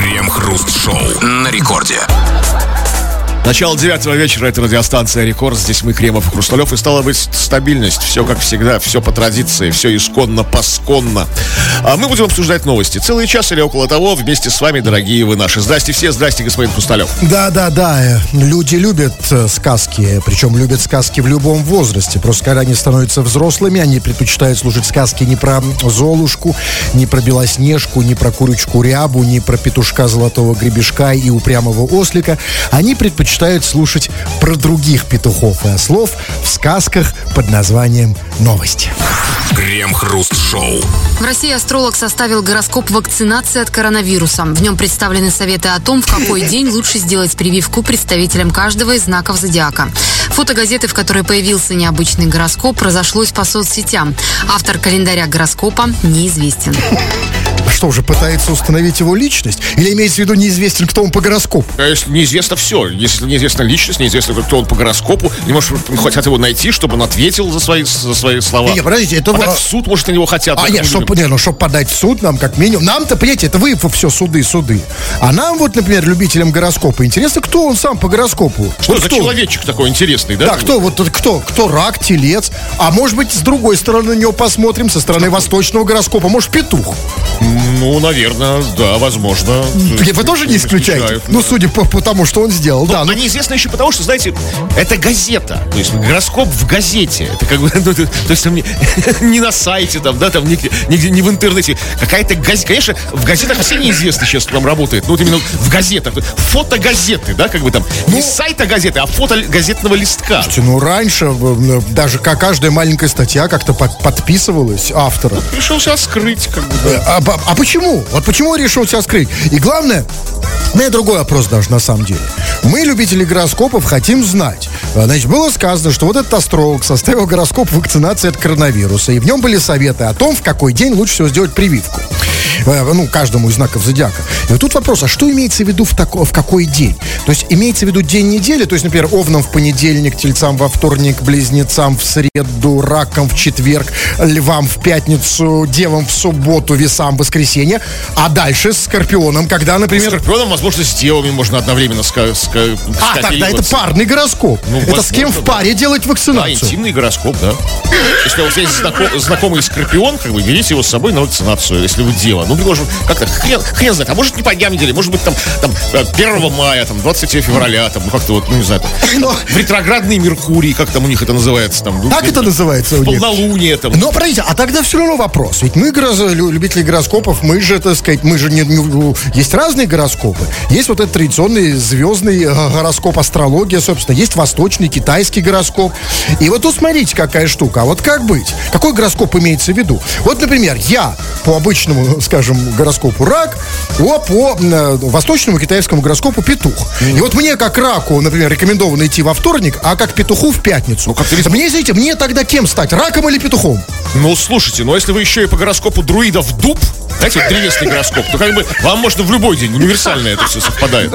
Крем-хруст-шоу на рекорде. Начало 9 вечера, это радиостанция «Рекорд». Здесь мы, Кремов и Хрусталев. И стала быть стабильность. Все как всегда, все по традиции, все исконно, посконно. А мы будем обсуждать новости. Целый час или около того вместе с вами, дорогие вы наши. Здрасте все, здрасте, господин Хрусталев. Да. Люди любят сказки. Причем любят сказки в любом возрасте. Просто когда они становятся взрослыми, они предпочитают слушать сказки не про Золушку, не про Белоснежку, не про курочку Рябу, не про петушка Золотого Гребешка и упрямого ослика. Они предпочитают слушать про других петухов и ослов в сказках под названием «Новости». Крем-хруст-шоу. В России астролог составил гороскоп вакцинации от коронавируса. В нем представлены советы о том, в какой день лучше сделать прививку представителям каждого из знаков зодиака. Фото газеты, в которой появился необычный гороскоп, разошлось по соцсетям. Автор календаря гороскопа неизвестен. Что же, пытается установить его личность? Или имеется в виду неизвестен, кто он по гороскопу? Конечно, неизвестно все. Если неизвестна личность, неизвестно, кто он по гороскопу. Не может, хотят его найти, чтобы он ответил за свои слова. Не, подождите, это... Подать в суд, может, на него хотят. Чтобы подать в суд, нам как минимум... Нам-то, понимаете, это вы все суды. А нам вот, например, любителям гороскопа, интересно, кто он сам по гороскопу? Что вот за кто? Человечек такой интересный, да? Да, кто рак, телец. А может быть, с другой стороны на него посмотрим, со стороны восточного гороскопа. Может, петух? Ну, наверное, да, возможно. Вы тоже не исключаете? Да. Ну, судя по тому, что он сделал, да. Но неизвестно еще потому, что, знаете, это газета. То есть гороскоп в газете. Это как бы, то есть там не на сайте, там, да, там нигде не в интернете. Какая-то газета. Конечно, в газетах все неизвестно сейчас, кто там работает. Ну, вот именно в газетах. Фотогазеты, да, как бы там. Не сайта газеты, а фото газетного листка. Слушайте, раньше даже каждая маленькая статья как-то подписывалась автора. Решил себя скрыть, как бы, да. А почему? Вот почему он решил себя скрыть? И главное, у меня другой вопрос даже на самом деле. Мы, любители гороскопов, хотим знать. Значит, было сказано, что вот этот астролог составил гороскоп вакцинации от коронавируса, и в нем были советы о том, в какой день лучше всего сделать прививку. Каждому из знаков зодиака. И вот тут вопрос, а что имеется в виду в какой день? То есть имеется в виду день недели, то есть, например, овнам в понедельник, тельцам во вторник, близнецам в среду, ракам в четверг, львам в пятницу, девам в субботу, весам в воскресенье, а дальше с скорпионом, когда, например... С скорпионом, возможно, с девами можно одновременно тогда это парный гороскоп. Это с кем в паре делать вакцинацию? Да, интимный гороскоп, да. Если у вас есть знакомый скорпион, как бы берите его с собой на вакцинацию, если вы дева. Ну, может, как-то хрен знает. А может, не по дням недели, может быть, там 1 мая, там, 23 февраля, там, как-то вот, не знаю, в ретроградный Меркурий, как там у них это называется, там. Так это называется у них. Полнолуние, там. Но, подождите, а тогда все равно вопрос. Ведь мы, любители гороскопов, мы же, так сказать, есть разные гороскопы. Есть вот этот традиционный звездный гороскоп, астрология, собственно. Есть восточный, китайский гороскоп. И вот тут смотрите, какая штука. А вот как быть? Какой гороскоп имеется в виду? Вот, например, я по обычному, скажем, гороскопу рак, по восточному китайскому гороскопу петух. И вот мне, как раку, например, рекомендовано идти во вторник, а как петуху в пятницу. Мне тогда кем стать? Раком или петухом? Ну, слушайте, если вы еще и по гороскопу друидов дуб, знаете, вот древесный гороскоп, то как бы вам можно в любой день, универсально это все совпадает.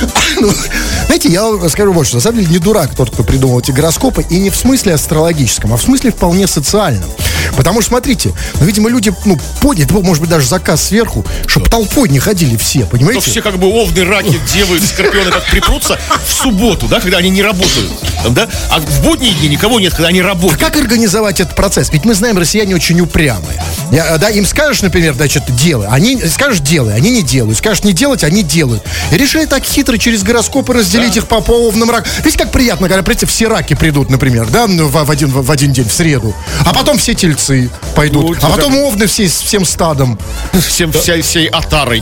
Знаете, я скажу больше, на самом деле не дурак тот, кто придумал эти гороскопы, и не в смысле астрологическом, а в смысле вполне социальном. Потому что, смотрите, видимо, люди, подняли, это был, может быть, даже заказ сверху, чтобы толпой не ходили все, понимаете? То все как бы овны, раки, девы, скорпионы как припрутся в субботу, да, когда они не работают, да? А в будние дни никого нет, когда они работают. А как организовать этот процесс? Ведь мы знаем, россияне очень упрямые. Им скажешь, например, делай, скажешь делай, они не делают. Скажешь не делать, они делают. И решили так хитро через гороскопы разделить их по овнам рак. Видите, как приятно, когда все раки придут, например, да, в один день, в среду. А потом все тельцы пойдут. А потом овны всем стадом. Всей отарой.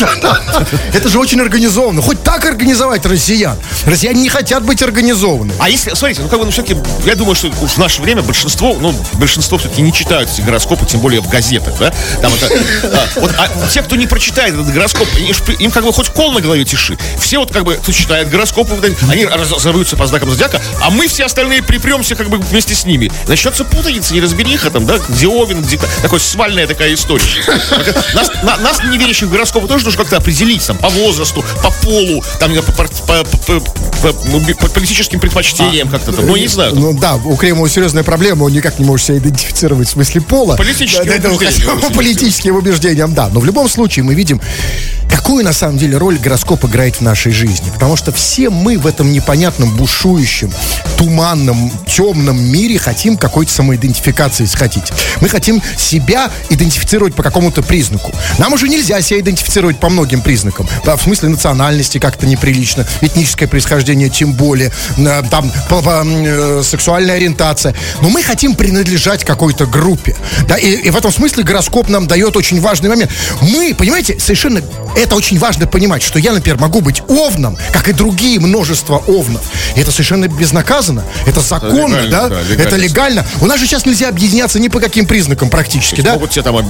Это же очень организованно. Хоть так организовать россиян. Россияне не хотят быть организованы. А если, смотрите, все-таки, я думаю, что в наше время большинство все-таки не читают эти гороскопы, тем более в газетах, да? А те, кто не прочитает этот гороскоп, им как бы хоть кол на голове тиши. Все вот как бы, кто читает гороскопы, они разорвутся по знакам зодиака, а мы все остальные припремся как бы вместе с ними. Начнется путаница, неразбериха там, да, где Овен, где такой свальная такая история. Нас, не верящих в гороскопы, тоже нужно как-то определить, там, по возрасту, по полу, там, по политическим предпочтениям как-то там, ну, не знаю. Ну, да, у Кремова серьезная проблема, он никак не может себя идентифицировать в смысле пола. Политическим убеждениям, да. Но в любом случае мы видим, какую на самом деле роль гороскоп играет в нашей жизни. Потому что все мы в этом непонятном, бушующем, туманном, темном мире хотим какой-то самоидентификации схватить. Мы хотим себя идентифицировать по какому-то признаку. Нам уже нельзя себя идентифицировать по многим признакам. В смысле национальности как-то неприлично, этническое происхождение тем более, там сексуальная ориентация. Но мы хотим принадлежать какой-то группе. Да? И в этом смысле гороскоп нам дает очень важный момент. Мы, понимаете, совершенно это очень важно понимать, что я, например, могу быть овном, как и другие множество овнов. И это совершенно безнаказанно. Это законно, легально, да? Легально. Это легально. У нас же сейчас нельзя объединяться ни по каким признакам практически, да? Могут тебе там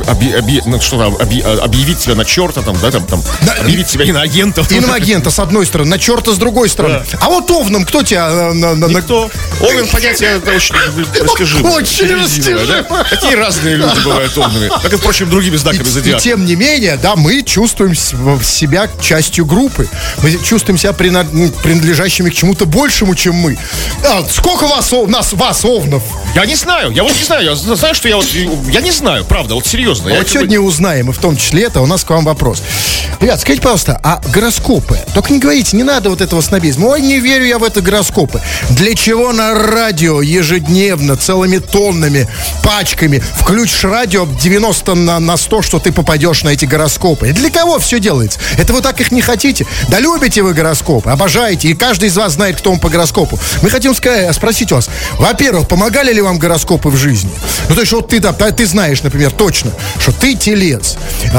объявить тебя на черта, там, да, объявить тебя иноагента. Иноагента, с одной стороны, на черта, с другой стороны. Да. А вот овном кто тебя... Никто. Овен понятие очень растяжимое. Очень растяжимое. Да? Такие разные люди бывают овнами. Как и, впрочем, другими знаками зодиака. И тем не менее, да, мы чувствуем себя частью группы. Мы чувствуем себя принадлежащими к чему-то большему, чем мы. Сколько вас овнов? Я не знаю. Я вот не знаю. Я знаю, что я не знаю, правда, вот серьезно. Вот сегодня узнаем, и в том числе это у нас к вам вопрос. Ребят, скажите, пожалуйста, а гороскопы? Только не говорите, не надо вот этого снобизма. Ой, не верю я в это гороскопы. Для чего на радио ежедневно, целыми тоннами, пачками включишь радио 90 на 100, что ты попадешь на эти гороскопы? И для кого все делается? Это вы так их не хотите? Да любите вы гороскопы, обожаете, и каждый из вас знает, кто он по гороскопу. Мы хотим спросить вас, во-первых, помогали ли вам гороскопы в жизни? Ну, то есть, вот ты знаешь, например, точно, что ты телец.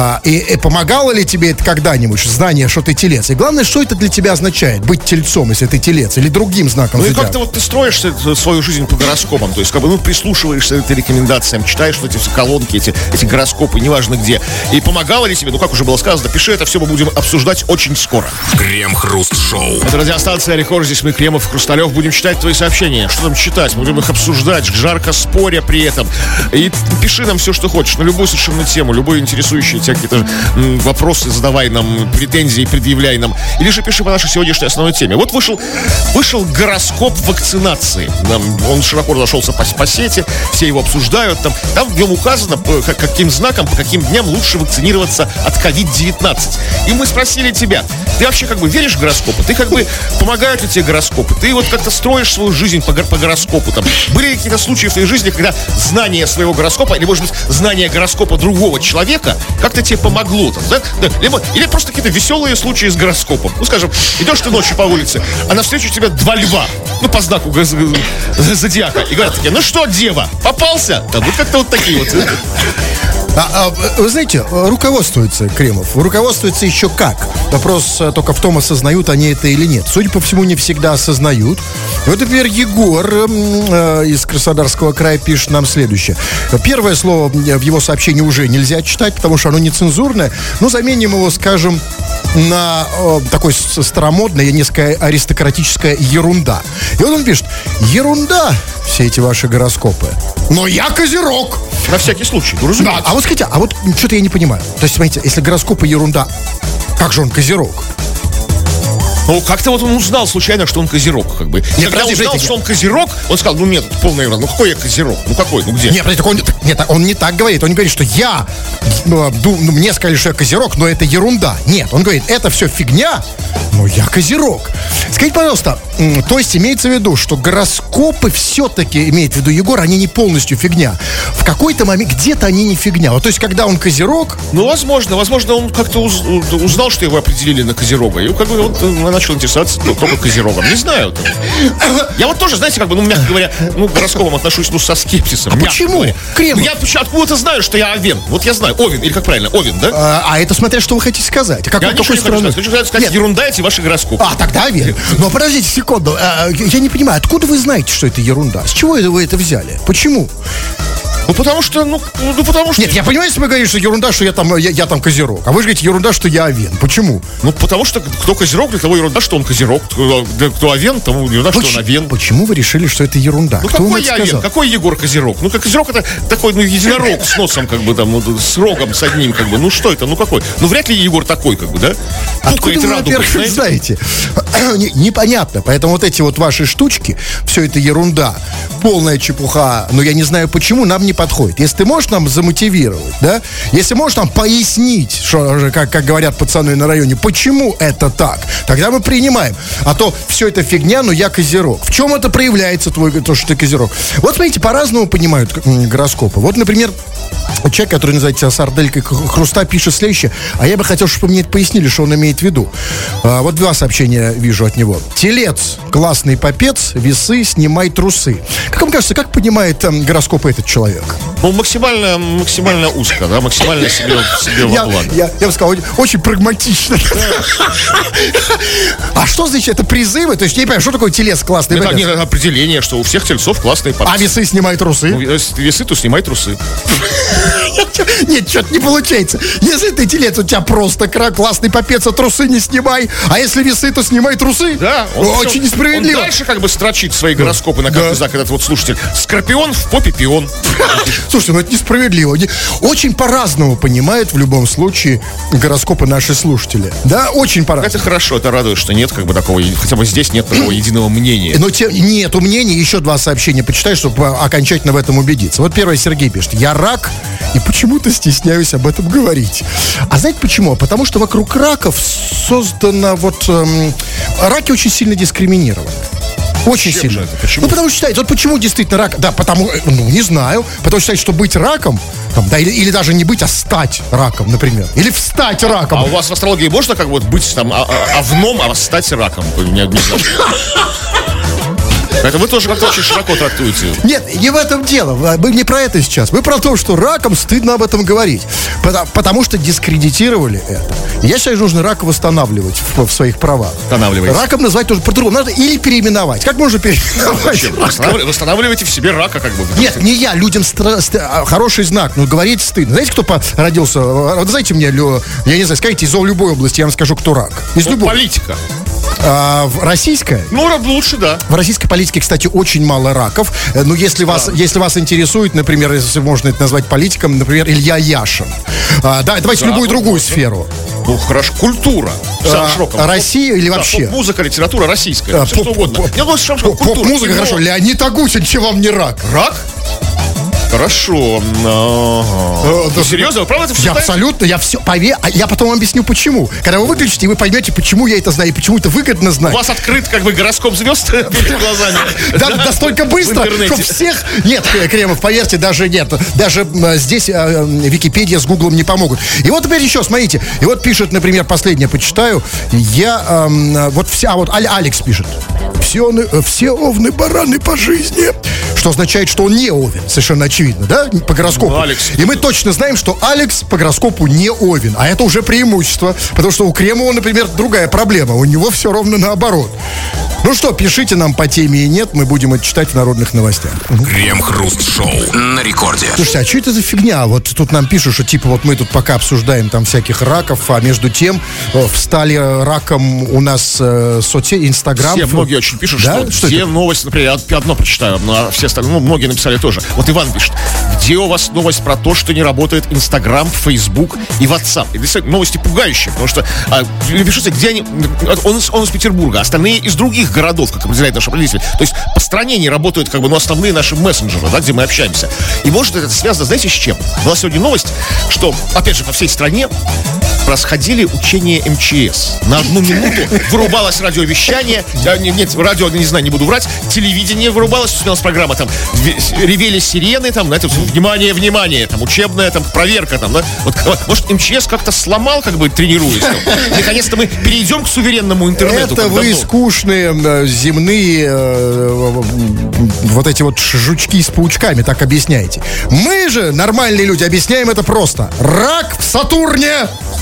И помогало ли тебе это когда-нибудь, знание, что ты телец? И главное, что это для тебя означает, быть тельцом, если ты телец, или другим знаком зодиака? Ну, и как-то вот ты строишь свою жизнь по гороскопам, то есть, как бы, прислушиваешься к рекомендациям, читаешь вот эти колонки, эти гороскопы, неважно где. И помогало ли тебе, как уже было сказано, пиши это все, мы будем обсуждать очень скоро. Крем-хруст-шоу. Это радиостанция Рекорд, здесь мы, Кремов, Хрусталев, будем читать твои сообщения. Что там читать? Будем их обсуждать, жарко споря при этом. И пиши нам все, что хочешь, на любую совершенно тему, любые интересующие тебя какие-то вопросы задавай нам, претензии предъявляй нам. Или же пиши по нашей сегодняшней основной теме. Вот вышел гороскоп вакцинации. Он широко разошелся по сети, все его обсуждают. Там в нем указано, каким знаком, по каким дням лучше вакцинироваться от COVID-19. И мы спросили тебя, ты вообще как бы веришь в гороскопы? Ты как бы, помогают ли тебе гороскопы? Ты вот как-то строишь свою жизнь по гороскопу? Были какие-то случаи в твоей жизни, когда знание своего гороскопа, или, может быть, знание гороскопа другого человека как-то тебе помогло? Да? Или просто какие-то веселые случаи с гороскопом. Ну, скажем, идешь ты ночью по улице, а навстречу тебе 2 льва, по знаку зодиака, и говорят такие, ну что, дева, попался? Да, вот как-то вот такие вот. Вы знаете, руководствуется Кремов. Руководствуется еще как. Вопрос только в том, осознают они это или нет. Судя по всему, не всегда осознают. Вот, например, Егор из Краснодарского края пишет нам следующее. Первое слово в его сообщении уже нельзя читать, потому что оно нецензурное. Но заменим его, скажем, на такой старомодное, несколько аристократическая ерунда. И вот он пишет: ерунда, все эти ваши гороскопы. Но я козерог. На всякий случай, ну, разумеется. Да, а вот скажите, что-то я не понимаю. То есть, смотрите, если гороскопы ерунда, как же он козерог? Ну, как-то вот он узнал случайно, что он козерог, как бы. Нет, когда узнал, что он козерог, он сказал, нет, это полная ерунда. Ну, какой я козерог? Ну, какой? Ну, где? Нет, он не так говорит. Он не говорит, что мне сказали, что я козерог, но это ерунда. Нет, он говорит, это все фигня, но я козерог. Скажите, пожалуйста, то есть имеется в виду, что гороскопы все-таки, имеет в виду Егор, они не полностью фигня. В какой-то момент где-то они не фигня. Вот, то есть, когда он козерог... Ну, возможно, он как-то узнал, что его определили на козерога. И как бы он начал интересоваться только козерогом. Не знаю. Я вот тоже, знаете, как бы, мягко говоря, к гороскопам отношусь, со скепсисом. А почему? Кремов. Я откуда-то знаю, что я овен. Вот я знаю, овен, или как правильно, овен, да? А это смотря, что вы хотите сказать. А я ничего не хочу сказать, ерунда эти ваши гороскопы. Тогда овен. Но подождите секунду. Я не понимаю, откуда вы знаете, что это ерунда? С чего вы это взяли? Почему? Ну, потому что... Нет, я понимаю, если вы говорите, что ерунда, что я там козерог. А вы же говорите, ерунда, что я овен. Почему? Ну, потому что кто козерог, для того ерунда, что он козерог. Кто овен, тому ерунда, что он овен. Почему вы решили, что это ерунда? Ну, кто какой я овен? Какой Егор козерог? Ну, как козерог это такой, единорог с носом, как бы там, с рогом, с одним, как бы. Ну, что это? Ну, какой? Ну, вряд ли Егор такой, как бы, да? Откуда вы, во-первых, знаете? Непонятно. Поэтому вот эти вот ваши штучки, все это ерунда, полная чепуха, но я не знаю почему, нам не подходит. Если ты можешь нам замотивировать, да? Если можешь нам пояснить, что, как говорят пацаны на районе, почему это так, тогда мы принимаем. А то все это фигня, но я козерог. В чем это проявляется, то, что ты козерог? Вот, смотрите, по-разному понимают гороскопы. Вот, например, человек, который называет себя сарделькой хруста, пишет следующее. А я бы хотел, чтобы мне это пояснили, что он имеет в виду. Вот два сообщения вижу от него. Телец, классный попец, весы, снимай трусы. Как вам кажется, как понимает гороскопы этот человек? Ну, максимально узко, да, максимально себе во благо. Я бы сказал, очень прагматично. А что значит, это призывы? То есть, я не понимаю, что такое телец классный попец? Это определение, что у всех тельцов классные попцы. А весы, снимай трусы? Ну, весы, то снимай трусы. Нет, что-то не получается. Если ты телец, у тебя просто классный попец, а трусы не снимай. А если весы, то снимай трусы. Да. Очень несправедливо. Он дальше как бы строчит свои гороскопы на каждый знак, этот вот слушатель. Скорпион в попе пион. Слушайте, ну это несправедливо. Очень по-разному понимают в любом случае гороскопы наши слушатели. Да, очень по-разному. Это хорошо, это радует, что нет как бы такого, хотя бы здесь нет такого единого мнения. Но нету мнений, еще два сообщения почитай, чтобы окончательно в этом убедиться. Вот первое, Сергей пишет. Я рак, и почему-то стесняюсь об этом говорить. А знаете почему? Потому что вокруг раков создано раки очень сильно дискриминированы. Очень Чем сильно. же это? Почему? Ну, потому что считается, вот почему действительно рак. Да, потому, не знаю. Потому что считается, что быть раком, да, или даже не быть, а стать раком, например. Или встать раком. А у вас в астрологии можно как вот быть там овном, а стать раком? Не знаю. Это вы тоже как-то очень широко трактуете. Нет, не в этом дело. Мы не про это сейчас. Мы про то, что раком стыдно об этом говорить. Потому что дискредитировали это. Я считаю, нужно рака восстанавливать в своих правах. Восстанавливать. Раком назвать тоже по-другому. Надо или переименовать. Как можно переименовать? Восстанавливайте в себе рака как бы. Нет, не я. Людям хороший знак. Но говорить стыдно. Знаете, кто родился? Вот знаете мне, я не знаю, скажите, из любой области, я вам скажу, кто рак. Из любой. Политика. Российская? Ну, лучше, да. В российской политике, кстати, очень мало раков. Но если вас интересует, например, если можно это назвать политиком, например, Илья Яшин. Давайте любую другую сферу. Ну, хорошо. Культура. Россия или вообще? Поп-музыка, литература российская. Все что угодно. Поп-музыка, хорошо. Леонид Агутин, чем вам не рак? Рак? Хорошо. Серьезно? Вы правда это все Я абсолютно, я потом вам объясню, почему. Когда вы выключите, вы поймете, почему я это знаю и почему это выгодно знать. У вас открыт как бы гороскоп звезд перед глазами. Да, настолько быстро, что всех... Нет, Кремов, поверьте, даже нет. Даже здесь Википедия с Гуглом не помогут. И вот теперь еще, смотрите. И вот пишет, например, последнее почитаю. Алекс пишет. Все овны бараны по жизни. Что означает, что он не овен. Совершенно очевидно, да? По гороскопу. И мы точно знаем, что Алекс по гороскопу не овен. А это уже преимущество. Потому что у Кремова, например, другая проблема. У него все ровно наоборот. Ну что, пишите нам по теме и нет. Мы будем это читать в народных новостях. Крем-хруст-шоу на рекорде. Слушайте, а что это за фигня? Вот тут нам пишут, что типа вот мы тут пока обсуждаем там всяких раков, а между тем встали раком у нас соцсети, Инстаграм. Все, многие очень пишут, да? что все новости, например, я одно прочитаю, а все остальные, многие написали тоже. Вот Иван пишет, где у вас новость про то, что не работает Инстаграм, Фейсбук и WhatsApp? И действительно, новости пугающие, потому что пишутся, где они... Он из Петербурга, остальные из других городов, как определяет наш определитель. То есть по стране не работают как бы, основные наши мессенджеры, да, где мы общаемся. И может это связано, знаете, с чем? Была сегодня новость, что, опять же, по всей стране происходили учения МЧС. На 1 минуту вырубалось радиовещание. Нет, радио, не знаю, не буду врать. Телевидение вырубалось, снялась программа, там ревели сирены, там, знаете, внимание, там, учебная, там, проверка, там, да. Вот, может, МЧС как-то сломал, как бы, тренируясь. Наконец-то мы перейдем к суверенному интернету. Это вы скучные земные вот эти вот жучки с паучками так объясняете. Мы же, нормальные люди, объясняем это просто. Рак в Сатурне!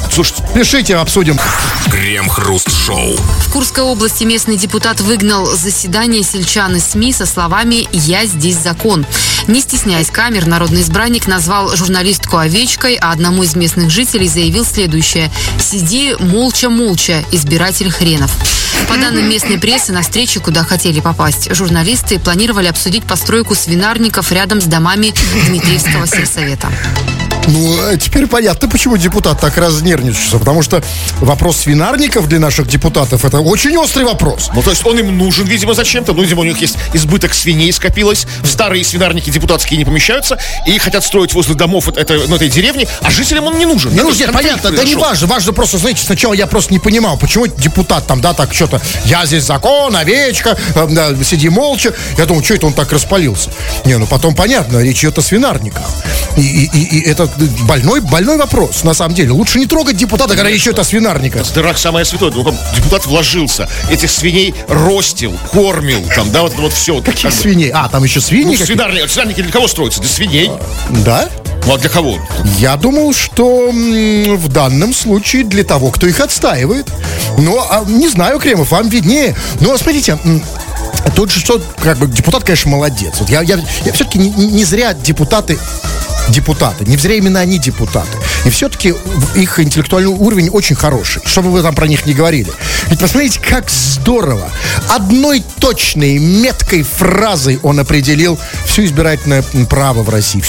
Слушайте, Пишите, обсудим. Крем-хруст-шоу. В Курской области местный депутат выгнал с заседания сельчан из СМИ со словами «Я здесь закон». Не стесняясь камер, народный избранник назвал журналистку овечкой, а одному из местных жителей заявил следующее: «Сиди молча-молча, избиратель хренов». По данным местной прессы, на встрече, куда хотели попасть журналисты, планировали обсудить постройку свинарников рядом с домами Дмитриевского сельсовета. Ну, теперь понятно, почему депутат так разнервничался. Потому что вопрос свинарников для наших депутатов — это очень острый вопрос. ну, то есть он им нужен, видимо, зачем-то. Ну, видимо, у них есть избыток свиней скопилось. В старые свинарники депутатские не помещаются. И хотят строить возле домов этой деревни. А жителям он не нужен. Не Да, нужно, то есть понятно, конфликт да не произошел. важно. Важно просто, знаете, сначала я просто не понимал, почему депутат там, да, так что-то, я здесь закон, овечка, да, сиди молча. Я думал, что это он так распалился? Не, ну потом понятно, речь идет о свинарниках. И это больной вопрос, на самом деле. Лучше не трогать депутата, когда речь идет о свинарниках. Дырак самое святое. Ну, там депутат вложился. Этих свиней ростил, кормил. Там, да, вот все. Каких свиней? А, там еще свиньи Ну, какие-то? свинарники для кого строятся? Для свиней. Да? Ну, а для кого? Я думал, что в данном случае для того, кто их отстаивает. Но, не знаю, Кремов, вам виднее. Но, смотрите, тут же что, как бы, депутат, конечно, молодец. Вот я все-таки не зря депутаты, не зря именно они депутаты. И все-таки их интеллектуальный уровень очень хороший, что бы вы там про них не говорили. Ведь посмотрите, как здорово. Одной точной, меткой фразой он определил всю избирательное право в России.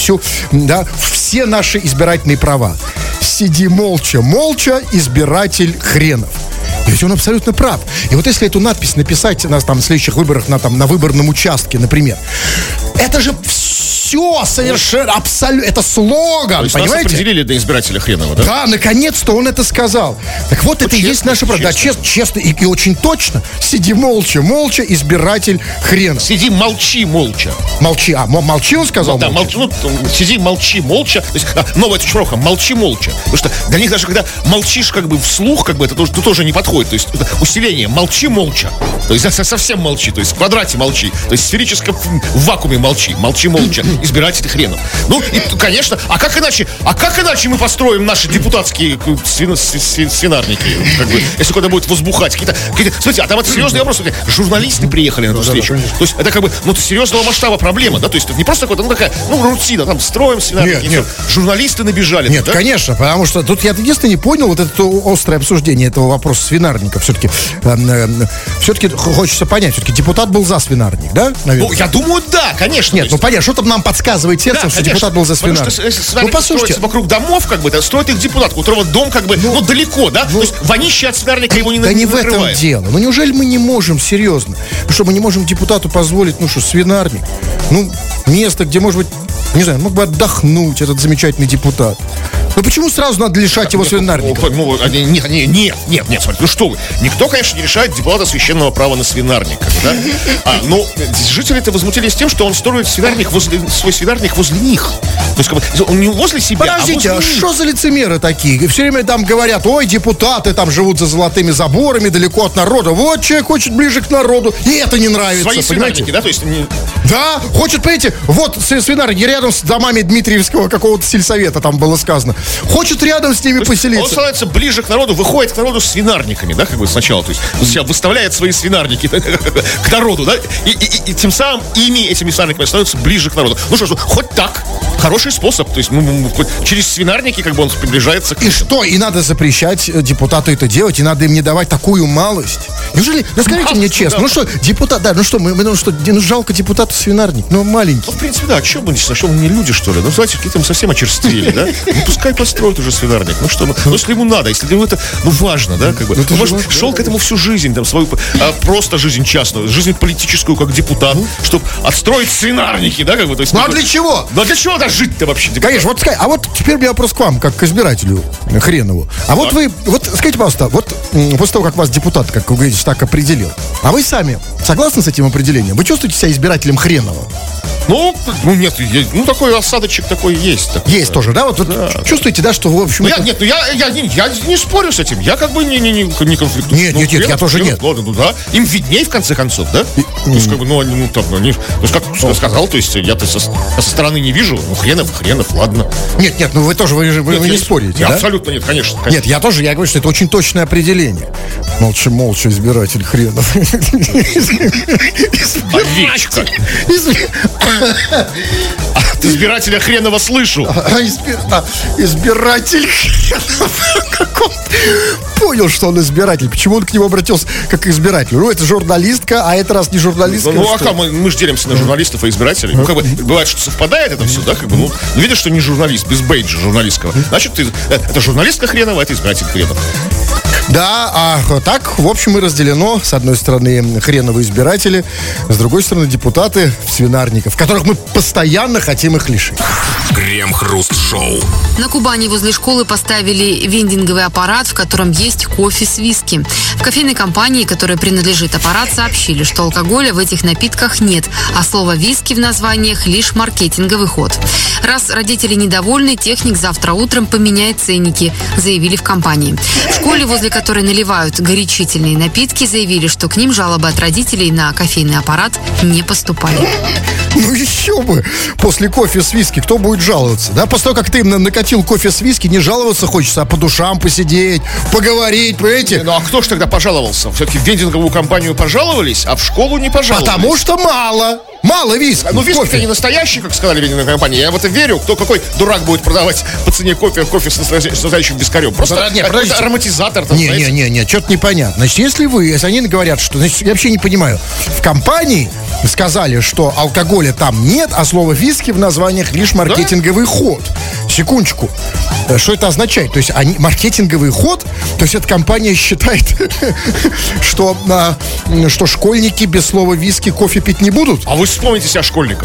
Все наши избирательные права. Сиди молча, избиратель хренов. И ведь он абсолютно прав. И вот если эту надпись написать на следующих выборах на выборном участке, например, это же все совершенно, абсолютно, это слоган, То есть понимаете? нас определили до избирателя хренова, да? Да, наконец-то он это сказал. Так вот, это и есть наша правда. Да, честно и очень точно. Сиди молча, избиратель хрена. Сиди, молчи, молча. Молчи. Молчи, он сказал? Да, молча? сиди, молчи, молча. То есть, новое это широко, молчи, молча. Потому что для них даже когда молчишь как бы вслух, как бы это тоже не подходит. То есть усиление, молчи, молча. То есть совсем молчи, то есть в квадрате молчи. То есть в сферическом в вакууме молчи, молча. Избиратель хренов. Ну, и, конечно, а как иначе мы построим наши депутатские свинарники? Как бы, если куда будет возбухать. Смотрите, а там это серьезный вопрос. Журналисты приехали на эту встречу. То есть это как бы, это серьезного масштаба проблема, да? То есть это не просто какая-то, такая, рутина, там, строим свинарники. Нет. Журналисты набежали. Нет, да? конечно, потому что тут я единственное не понял вот это острое обсуждение этого вопроса свинарника. Все-таки хочется понять, все-таки депутат был за свинарник, да? Наверное. Ну, я думаю, да, конечно. Нет, понятно, что-то нам подсказывает сердцем, что депутат был за свинарник. Потому что если свинарники строятся вокруг домов, как бы, то строит их депутат, у которого дом, как бы, далеко, да? То есть вонище от свинарника его не накрывает. Да не в накрывает. этом дело. Ну, неужели мы не можем, серьезно? Что мы не можем депутату позволить, свинарник? Место, где, может быть, не знаю, мог бы отдохнуть этот замечательный депутат. Ну почему сразу надо лишать его свинарника? Нет, смотрите, что вы. Никто, конечно, не решает депутата священного права на свинарник. Да? Жители-то возмутились тем, что он строит свой свинарник возле них. То есть, как бы, он не возле себя, подождите, а возле них. Что за лицемеры такие? Все время там говорят, ой, депутаты там живут за золотыми заборами, далеко от народа. Вот человек хочет ближе к народу, и это не нравится. Свои свинарники, да? То есть, да, хочет, понимаете, вот свинарники рядом с домами Дмитриевского какого-то сельсовета, там было сказано. Хочет рядом с ними поселиться. Он становится ближе к народу, выходит к народу с свинарниками, да, как бы сначала. То есть выставляет свои свинарники к народу, да, и тем самым этими свинарниками становится ближе к народу. Ну что ж, хоть так, хороший способ. То есть через свинарники как бы он приближается к... И что? И надо запрещать депутату это делать, и надо им не давать такую малость. Неужели, скажите мне честно, депутат, жалко депутату свинарник, маленький. В принципе, да, что мы не люди, что ли? Знаете, какие-то совсем очерствели, да? Пускай построят уже свинарник. Если ему надо, если для него это, важно, да, как бы. Может, шел к этому всю жизнь, там, свою, просто жизнь частную, жизнь политическую, как депутат, чтобы отстроить свинарники, да, как бы. То есть, а для чего? Ну, а для чего жить-то вообще? Конечно, а вот теперь у меня вопрос к вам, как к избирателю хренову. А вот вы, скажите, пожалуйста, после того, как вас депутат, как вы говорите, так определил, а вы сами согласны с этим определением? Вы чувствуете себя избирателем хренова? Ну, нет, такой осадочек такой есть. Такой, Есть тоже, да? Вот чувствуете, да, что, в общем... Я не спорю с этим. Я как бы не конфликтую. Нет, я тоже нет. Ладно, да. Им видней, в конце концов, да? То есть, как бы, как сказал, то есть, я-то со стороны не вижу. Хренов, ладно. Нет, вы тоже, вы не спорите, да? Абсолютно нет, конечно. Нет, я говорю, что это очень точное определение. Молча избиратель хренов. Овечка. От избирателя хренова слышу. Избиратель хренов. Понял, что он избиратель. Почему он к нему обратился как к избирателю? Ну, это журналистка, а это раз не журналистка. Мы же делимся на журналистов и избирателей. Как бы бывает, что совпадает это все, да? Как бы, видишь, что не журналист, без бейджа журналистского. Значит, это журналистка хренова, это избиратель хренов. Да, а так, в общем, и разделено. С одной стороны, хреновые избиратели, с другой стороны, депутаты свинарников, которых мы постоянно хотим их лишить. Крем-хруст-шоу. На Кубани возле школы поставили вендинговый аппарат, в котором есть кофе с виски. В кофейной компании, которой принадлежит аппарат, сообщили, что алкоголя в этих напитках нет, а слово «виски» в названиях лишь маркетинговый ход. Раз родители недовольны, техник завтра утром поменяет ценники, заявили в компании. В школе, возле которой наливают горячительные напитки, заявили, что к ним жалобы от родителей на кофейный аппарат не поступали. Ну еще бы! После кофе с виски кто будет жаловаться? Да, после того, как ты им накатил кофе с виски, не жаловаться хочется, а по душам посидеть, поговорить, понимаете? Ну а кто ж тогда пожаловался? Все-таки в вендинговую компанию пожаловались, а в школу не пожаловались. Потому что мало виски. Ну, виски-то не настоящий, как сказали вендинговая компания. Я в это верю. Какой дурак будет продавать по цене кофе с настоящим вискарем? Просто ароматизатор. Не, что-то непонятно. Значит, если они говорят, что... Значит, я вообще не понимаю. В компании сказали, что алкоголя там нет, а слово «виски» в названиях лишь маркетинговый ход. Секундочку. Что это означает? То есть маркетинговый ход, то есть эта компания считает, что школьники без слова «виски» кофе пить не будут? А вы вспомните себя школьников.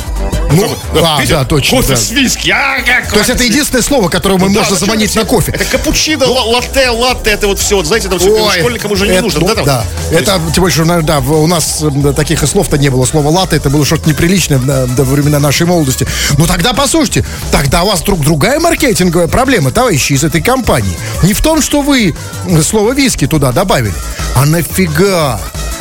Да, точно. Кофе с виски. То есть это единственное слово, которое можно заманить на кофе. Это капучино, латте, это вот все, знаете, это все школьникам уже не нужно. Да, это тем более, что у нас таких и слов-то не было. Слово латте, это было что-то неприличное до времена нашей молодости. Ну тогда послушайте, тогда у вас другая маркетинговая проблема, товарищи из этой компании. Не в том, что вы слово «виски» туда добавили, а нафига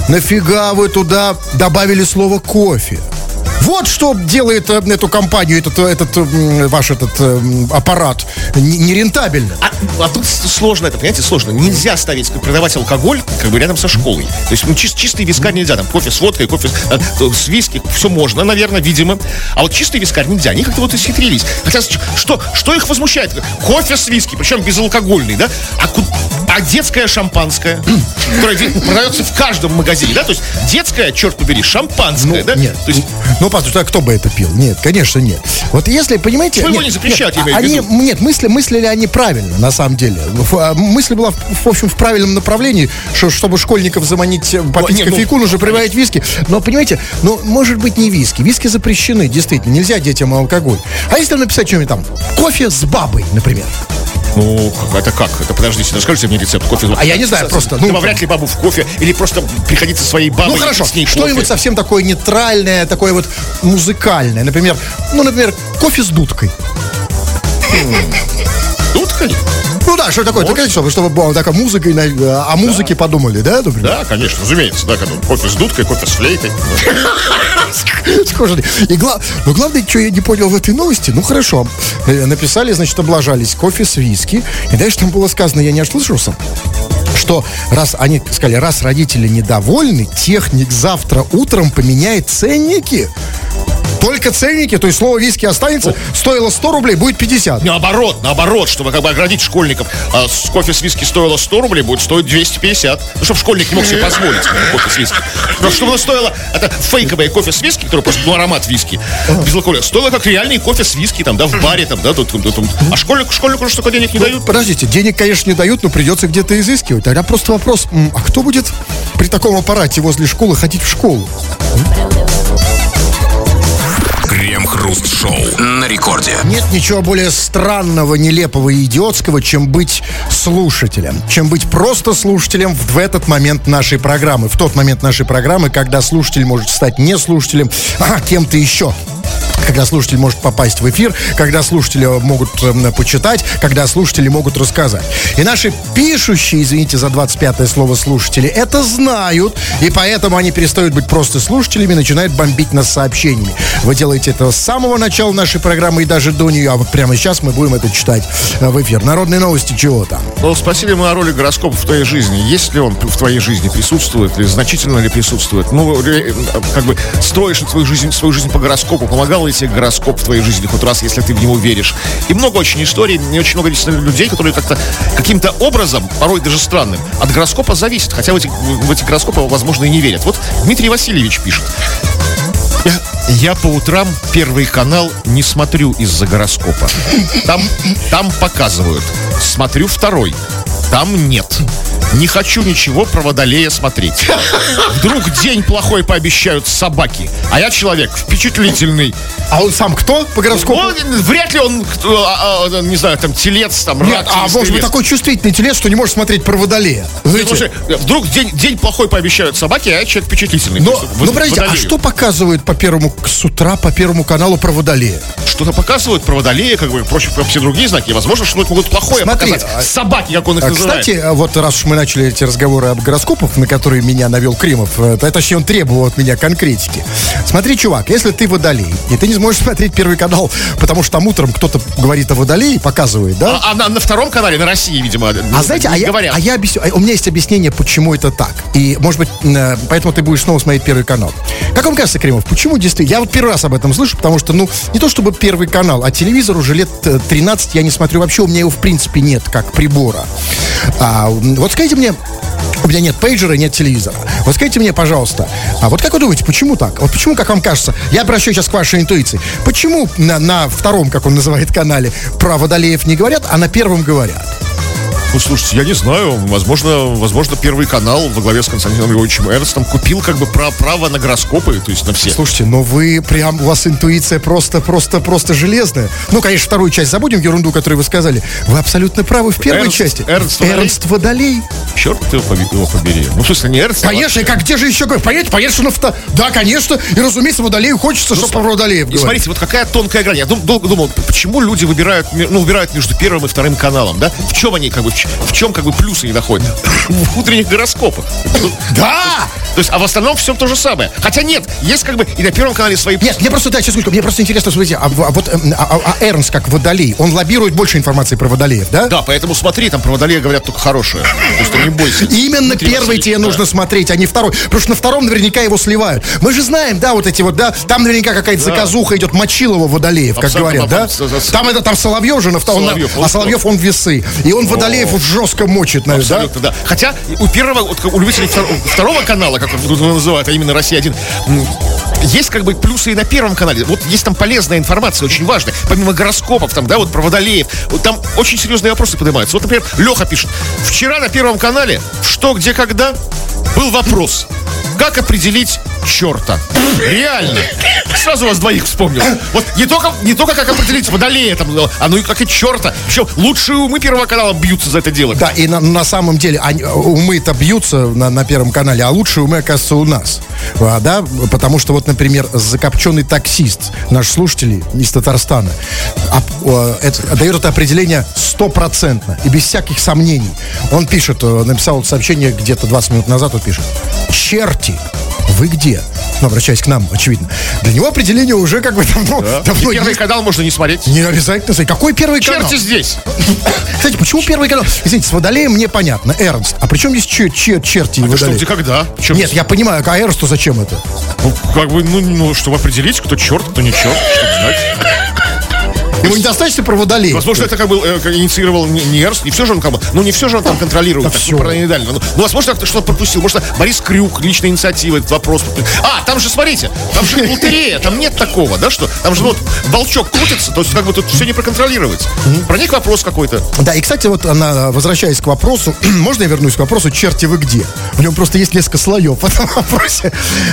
вы туда добавили слово «кофе». Вот что делает эту компанию, этот ваш аппарат нерентабельным. А тут сложно это, понимаете, сложно. Нельзя продавать алкоголь как бы рядом со школой. То есть чистый вискарь нельзя. Там кофе с водкой, кофе с виски, все можно, наверное, видимо. А вот чистый вискарь нельзя. Они как-то вот исхитрились. Хотя что их возмущает? Кофе с виски, причем безалкогольный, да? А детское шампанское, которое продается в каждом магазине, да? То есть детское, черт побери, шампанское, да? Нет. То есть, послушайте, а кто бы это пил? Нет, конечно, нет. Вот если, понимаете... Что его не запрещать, я имею в виду? Нет, мыслили они правильно, на самом деле. Мысль была, в общем, в правильном направлении, чтобы школьников заманить попить кофейку, нужно прибавить виски. Но, понимаете, может быть, не виски. Виски запрещены, действительно, нельзя детям алкоголь. А если написать что-нибудь там, кофе с бабой, например? Ну, это как? Это, подождите, расскажите мне рецепт кофе. А я не знаю, просто... Добавлять ли бабу в кофе, или просто приходить со своей бабой. Ну, хорошо, что-нибудь совсем такое нейтральное, такое вот музыкальное. Например, кофе с дудкой. Дудкой? Ну да, что такое? Чтобы такая музыка, о музыке подумали, да? Например? Да, конечно, разумеется. Да, кофе с дудкой, кофе с флейтой. Но главное, что я не понял в этой новости, хорошо, написали, значит, облажались кофе с виски, и дальше там было сказано, я не ослышался, что они сказали, раз родители недовольны, техник завтра утром поменяет ценники. Только ценники, то есть слово «виски» останется, стоило 100 рублей, будет 50. Наоборот, чтобы как бы оградить школьников. Кофе с виски стоило 100 рублей, будет стоить 250. Ну, чтобы школьник мог себе позволить кофе с виски. Но чтобы оно стоило, это фейковое кофе с виски, который просто аромат виски, без алкоголя, стоило как реальный кофе с виски, там, да, в баре, там, да, тут. А школьнику же столько денег не дают. Подождите, денег, конечно, не дают, но придется где-то изыскивать. Тогда просто вопрос, а кто будет при таком аппарате возле школы ходить в школу? Крем-хруст-шоу на рекорде. Нет ничего более странного, нелепого и идиотского, чем быть слушателем. Чем быть просто слушателем в этот момент нашей программы. В тот момент нашей программы, когда слушатель может стать не слушателем, а кем-то еще. когда слушатель может попасть в эфир, когда слушатели могут почитать, когда слушатели могут рассказать. И наши пишущие, извините за 25-е слово слушатели, это знают, и поэтому они перестают быть просто слушателями и начинают бомбить нас сообщениями. Вы делаете это с самого начала нашей программы и даже до нее, а вот прямо сейчас мы будем это читать в эфир. Народные новости чего там? Ну, спросили мы о роли гороскопа в твоей жизни. Есть ли он в твоей жизни, присутствует ли, значительно ли присутствует? Ну, как бы строишь свою жизнь по гороскопу, помогал ли тебе гороскоп в твоей жизни хоть раз, если ты в него веришь? И много очень историй, и очень много действительно людей, которые как-то каким-то образом, порой даже странным, от гороскопа зависят, хотя в эти гороскопы, возможно, и не верят. Вот Дмитрий Васильевич пишет. Я по утрам Первый канал не смотрю из-за гороскопа. Там показывают. Смотрю Второй. Там нет. Не хочу ничего про Водолея смотреть. Вдруг день плохой пообещают собаки, а я человек впечатлительный. А он сам кто по гороскопу? Вряд ли он, не знаю, там, телец, там, рак. А может быть такой чувствительный телец, что не может смотреть про Водолея. Слушай, вдруг день плохой пообещают собаки, а я человек впечатлительный. Но подождите, а что показывают с утра по Первому каналу про Водолея? Что-то показывают про Водолея, как бы, проще, все другие знаки. Возможно, что-нибудь могут плохое показать. Собаки, как он их называет. Кстати, вот раз уж мы начали эти разговоры об гороскопах, на которые меня навел Кремов, точнее, он требовал от меня конкретики. Смотри, чувак, если ты Водолей, и ты не сможешь смотреть Первый канал, потому что там утром кто-то говорит о Водолее, показывает, да? А на Втором канале, на России, видимо, знаете, у меня есть объяснение, почему это так. И, может быть, поэтому ты будешь снова смотреть Первый канал. Как вам кажется, Кремов, почему действительно? Я вот первый раз об этом слышу, потому что, не то чтобы Первый канал, а телевизор уже лет 13 я не смотрю вообще, у меня его в принципе нет, как прибора. Вот скажите мне, у меня нет пейджера, нет телевизора. Вот скажите мне, пожалуйста, вот как вы думаете, почему так? Вот почему, как вам кажется, я обращаюсь сейчас к вашей интуиции, почему на Втором, как он называет, канале про Водолеев не говорят, а на Первом говорят? Ну, слушайте, я не знаю, возможно, Первый канал во главе с Константином Львовичем Эрнстом купил как бы право на гороскопы, то есть на все. Слушайте, но вы прям, у вас интуиция просто железная. Ну, конечно, вторую часть забудем, ерунду, которую вы сказали. Вы абсолютно правы в первой части. Эрнст Водолей. Черт его побери. Ну, в смысле, не Эрнст. Конечно, и где же еще говорить? Понятно, что Да, конечно, и, разумеется, Водолею хочется, чтобы про Водолеев говорить. Смотрите, вот какая тонкая грань. Я долго думал, почему люди выбирают между Первым и Вторым каналом, да? В чем они, в чем плюсы не находят? В утренних гороскопах. Да! То есть, а в остальном всем то же самое. Хотя нет, есть и на Первом канале свои... Нет, мне просто интересно, смотрите, Эрнст как Водолей, он лоббирует больше информации про Водолеев, да? Да, поэтому смотри, там про Водолея говорят только хорошее. То есть, не бойся. Именно первый тебе нужно смотреть, а не второй. Потому что на Втором наверняка его сливают. Мы же знаем, да, вот эти вот, да, там наверняка какая-то заказуха идет, Мочилова Водолеев, как говорят, да? Там Соловьев же на Втором, а Соловьев он весы. И он Водолеев жестко мочит, наверное, да? Абсолютно, да. Хотя у любителей Второго канала, как его называют, а именно «Россия-1», есть плюсы и на Первом канале. Вот есть там полезная информация, очень важная. Помимо гороскопов, там, да, вот про Водолеев, вот там очень серьезные вопросы поднимаются. Вот, например, Леха пишет: вчера на Первом канале «Что, где, когда» был вопрос: как определить черта? Реально. Сразу вас двоих вспомнил. Вот не только как определить Водолея, и как и черта. Причем лучшие умы Первого канала бьются за это дело. Да, и на самом деле умы-то бьются на Первом канале, а лучшие умы, оказывается, у нас. Да, потому что вот, например, закопченный таксист, наш слушатель из Татарстана, дает это определение 100% и без всяких сомнений. Он пишет, написал сообщение где-то 20 минут назад, он пишет: черти, вы где? Ну, обращаясь к нам, очевидно. Для него определение уже давно Первый есть. Канал можно не смотреть. Не обязательно смотреть. Какой Первый канал? Черти здесь. Кстати, почему Первый канал? Извините, с Водолеем мне понятно. Эрнст. А при чем здесь черти и Водолей? Что, где, когда? Нет, я понимаю, а Эрнсту зачем это? Чтобы определить, кто черт, кто не черт, чтобы знать. Ему недостаточно про Водолея. Возможно, это инициировал не Эрнст, не все же он не все же он там контролирует, параноидально. Ну, возможно, что-то пропустил. Может, Борис Крюк, личная инициатива, этот вопрос. Там же, смотрите, там же лотерея, там нет такого, да, что? Там же волчок крутится, то есть тут все не проконтролировать. Про них вопрос какой-то. Да, и, кстати, возвращаясь к вопросу, можно я вернусь к вопросу «Черти, вы где?». В нем просто есть несколько слоев в этом вопросе.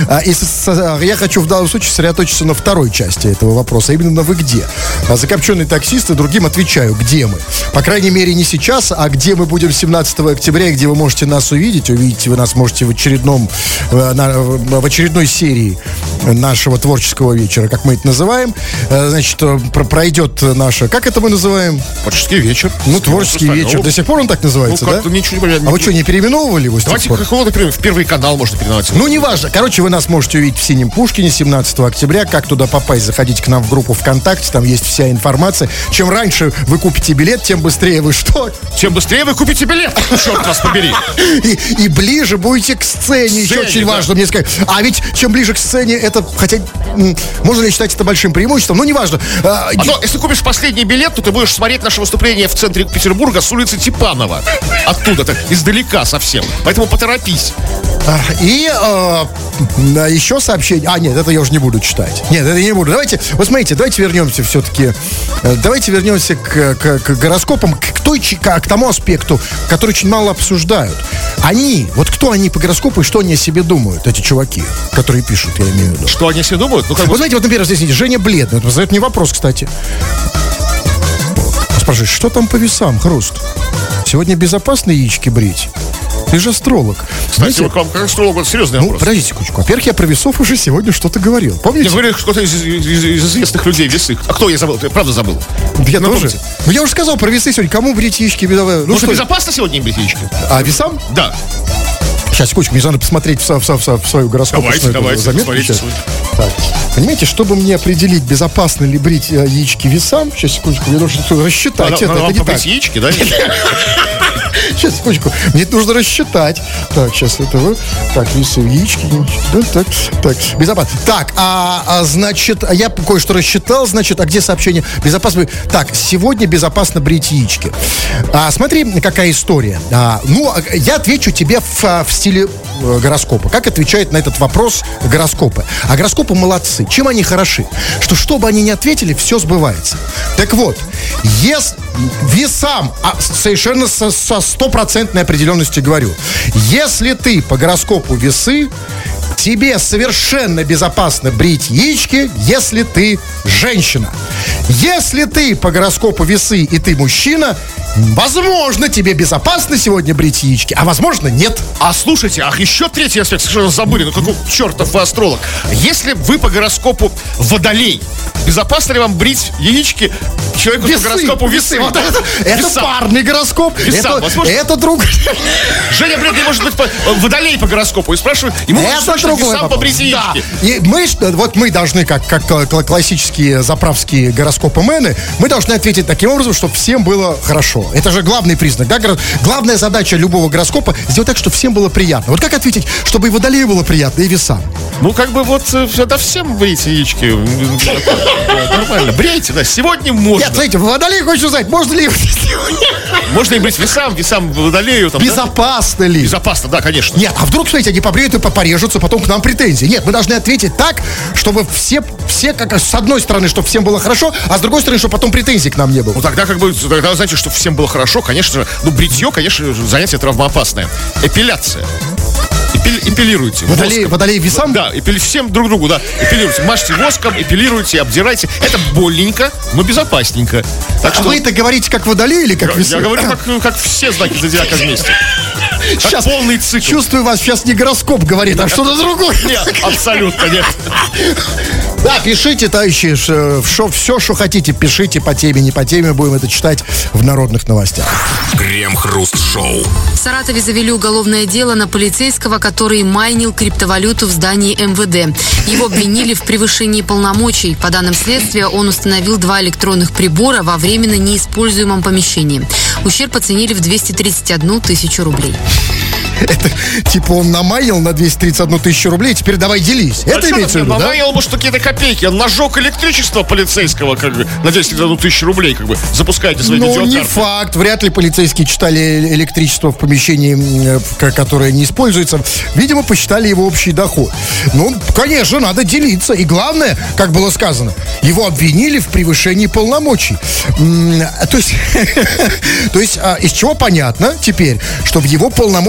Я хочу в данном случае сосредоточиться на второй части этого вопроса, именно «вы где?». Закопченный таксист, и другим отвечаю: где мы? По крайней мере, не сейчас, а где мы будем 17 октября, и где вы можете нас увидеть. Увидите вы нас можете в очередной серии нашего творческого вечера, как мы это называем. Значит, пройдет наша... Как это мы называем? Творческий вечер. Ну, творческий вечер. До сих пор он так называется, да? Ничего не... А вы что, не переименовывали его с тех пор? Давайте в Первый канал можно переименовать. Ну, неважно. Короче, вы нас можете увидеть в Синем Пушкине 17 октября. Как туда попасть? Заходите к нам в группу ВКонтакте, там есть вся информация. Чем раньше вы купите билет, тем быстрее вы что? Тем быстрее вы купите билет, черт вас побери. И ближе будете к сцене, еще очень важно мне сказать. А ведь чем ближе к сцене, это, хотя, можно ли считать это большим преимуществом, но неважно. Но если купишь последний билет, то ты будешь смотреть наше выступление в центре Петербурга с улицы Типанова. Оттуда, так, издалека совсем. Поэтому поторопись. И еще сообщение. Нет, это я уже не буду читать. Нет, это я не буду. Давайте, вот смотрите, давайте вернемся все-таки. Давайте вернемся к гороскопам, к тому аспекту, который очень мало обсуждают. Вот кто они по гороскопу и что они о себе думают, эти чуваки, которые пишут, я имею в виду. Что они о себе думают? Ну, как вы знаете, вот, например, здесь Женя бледный. Это задает мне вопрос, кстати. Спрашивает, что там по весам, Хруст? Сегодня безопасно яички брить? Ты же астролог. Кстати, вы как астролог, это серьезный вопрос. Подождите секундочку. Во-первых, я про весов уже сегодня что-то говорил. Помните? Я говорю, кто-то из известных людей весы. А кто я забыл? Ты правда забыл? Я тоже. Ну, я уже сказал про весы сегодня. Кому брить яички? Ну, что, безопасно сегодня им брить яички? А весам? Да. Сейчас, секундочку, мне надо посмотреть в свою гороскопную заметку. Так. Понимаете, чтобы мне определить, безопасно ли брить яички весам, сейчас, секундочку, мне нужно рассчитать. Это не так. Яички, да? Сейчас, секундочку, мне это нужно рассчитать. Так, сейчас это... Так, весы, яички. Да, так, безопасно. Так, значит, я кое-что рассчитал, значит, а где сообщение? Безопасно... Так, сегодня безопасно брить яички. Смотри, какая история. Я отвечу тебе в стиле гороскопа. Как отвечают на этот вопрос гороскопы? А гороскопы молодцы. Чем они хороши? Что бы они ни ответили, все сбывается. Так вот, весам, совершенно со стопроцентной определенностью говорю, если ты по гороскопу весы, тебе совершенно безопасно брить яички, если ты женщина. Если ты по гороскопу весы и ты мужчина, возможно, тебе безопасно сегодня брить яички, а возможно, нет. А слушайте, еще третий аспект, совершенно забыли, какой чертов вы астролог. Если вы по гороскопу водолей, безопасно ли вам брить яички человеку по гороскопу весы? Вот это парный гороскоп. Это друг. Женя Бледный может быть водолей по гороскопу. И спрашиваю, ему нужно весам побрить яички. И мы должны, как классические заправские гороскопомены, мы должны ответить таким образом, чтобы всем было хорошо. Это же главный признак, да? Главная задача любого гороскопа сделать так, чтобы всем было приятно. Вот как ответить, чтобы и водолею было приятно, и весам? Ну, да всем брейте яички. Нормально. Брейте, да, сегодня можно. Нет, смотрите, водолей хочет узнать, можно ли можно и брить весам водолею. Безопасно ли? Безопасно, да, конечно. Нет, а вдруг, смотрите, они побреют и порежутся, потом к нам претензии. Нет, мы должны ответить так, чтобы все как с одной стороны, чтобы всем было хорошо, а с другой стороны, чтобы потом претензий к нам не было. Ну, тогда, знаете, чтобы всем было хорошо, конечно же, бритье, конечно, занятие травмоопасное. Эпиляция. Эпилируйте. Водолей весам? Да, всем друг другу, да. Эпилируйте. Мажьте воском, эпилируйте, обдирайте. Это больненько, но безопасненько. Так что... Вы это говорите как водолей или как весы? Я говорю, как все знаки зодиака вместе. Сейчас полный цикл. Чувствую, вас сейчас не гороскоп говорит, а что-то другое. Нет, абсолютно нет. Да, пишите, товарищи, все, что хотите, пишите по теме, не по теме, будем это читать в народных новостях. Крем-хруст-шоу. В Саратове завели уголовное дело на полицейского, который майнил криптовалюту в здании МВД. Его обвинили в превышении полномочий. По данным следствия, он установил 2 электронных прибора во временно неиспользуемом помещении. Ущерб оценили в 231 тысячу рублей. Это типа он намайнил на 231 тысячу рублей, теперь давай делись. Это имеется в виду, да? Намайнил, может, какие-то копейки. Он нажег электричество полицейского, на 231 тысячу рублей, запускайте свои видеокарты. Ну, не факт. Вряд ли полицейские читали электричество в помещении, которое не используется. Видимо, посчитали его общий доход. Ну, конечно, надо делиться. И главное, как было сказано, его обвинили в превышении полномочий. То есть, из чего понятно теперь, что в его полномочия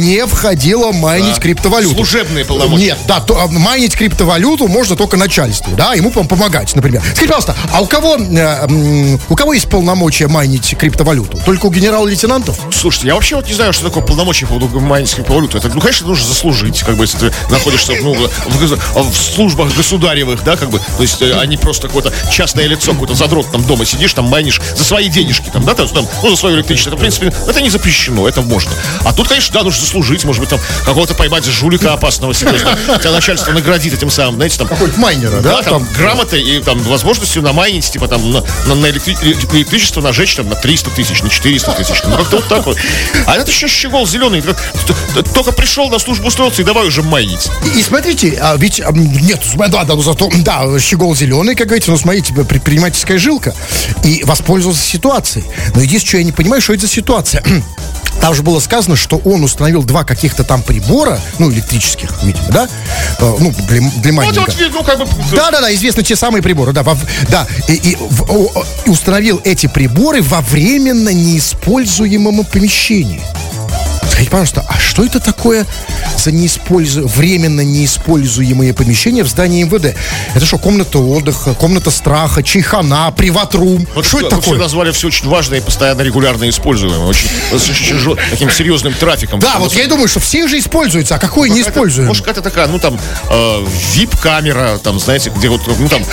не входило майнить криптовалюту. Служебные полномочия. Нет, да, майнить криптовалюту можно только начальству, да, ему помогать, например. Скажите, пожалуйста, а у кого есть полномочия майнить криптовалюту? Только у генерал-лейтенантов? Слушайте, я вообще вот не знаю, что такое полномочия по поводу майнить криптовалюту. Это, конечно, нужно заслужить, как бы, если ты находишься, в службах государевых, да, как бы, то есть, а не просто какое-то частное лицо, какой-то задрот там дома сидишь, там майнишь за свои денежки, там, да, там, за свое электричество. Это, в принципе, это не запрещено, это можно. А тут, конечно, да, нужно заслужить, может быть, там, какого-то поймать жулика опасного, серьезно. Тебя начальство наградит этим самым, знаете, там... Какой-то майнера, да? Там грамотой и там возможностью намайнить, типа, там, на электричество нажечь, там, на 300 тысяч, на 400 тысяч. Ну, как-то вот так вот. А это еще щегол зеленый. Только пришел на службу, устроился, и давай уже майнить. И смотрите, ведь, нет, да, щегол зеленый, как говорится, но смотрите, предпринимательская жилка. И воспользовался ситуацией. Но единственное, что я не понимаю, что это за ситуация. Там же было сказано, что он установил 2 каких-то там прибора, электрических, видимо, да? Для майнинга. Да, известно, те самые приборы, да. И установил эти приборы во временно неиспользуемом помещении. Скажите, пожалуйста, а что это такое за временно неиспользуемые помещения в здании МВД? Это что, комната отдыха, комната страха, чайхана, приват-рум? Вот что это такое? Вы назвали все очень важное и постоянно регулярно используемое. Очень таким серьезным трафиком. Да, вот я и думаю, что все же используются, а какой не используем? Может, какая-то такая, VIP-камера, там, знаете, где вот,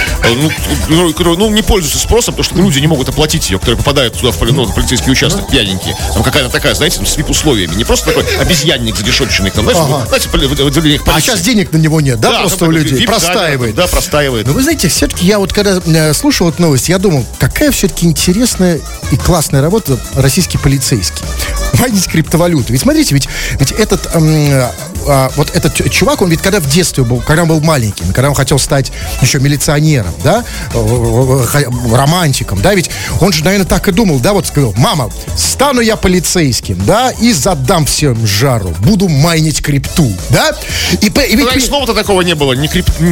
не пользуются спросом, потому что люди не могут оплатить ее, которые попадают туда, в полицейский участок, пьяненькие. Там какая-то такая, знаете, с VIP-условиями. Не просто такой обезьянник задешевченный, там, знаете, в отделениях полиции. А сейчас денег на него нет, да, просто у людей? Простаивает. Да, простаивает. Но вы знаете, все-таки я вот когда слушал эту новость, я думал, какая все-таки интересная и классная работа российский полицейский. Майнить криптовалюту. Ведь смотрите, ведь этот вот этот чувак, он ведь когда в детстве был, когда он был маленьким, когда он хотел стать еще милиционером, да, романтиком, да, ведь он же, наверное, так и думал, да, вот сказал: мама, стану я полицейским, да, и задам всем жару, буду майнить крипту, да, ведь слова-то такого не было,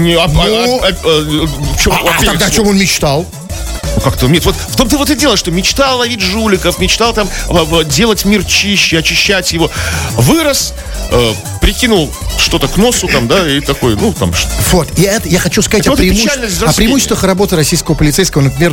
тогда о чем он мечтал? Как-то нет, вот в том-то вот и дело, что мечтал ловить жуликов, мечтал там делать мир чище, очищать его. Вырос, прикинул что-то к носу там, да, и такой, Вот, я хочу сказать о преимуществах работы российского полицейского, например,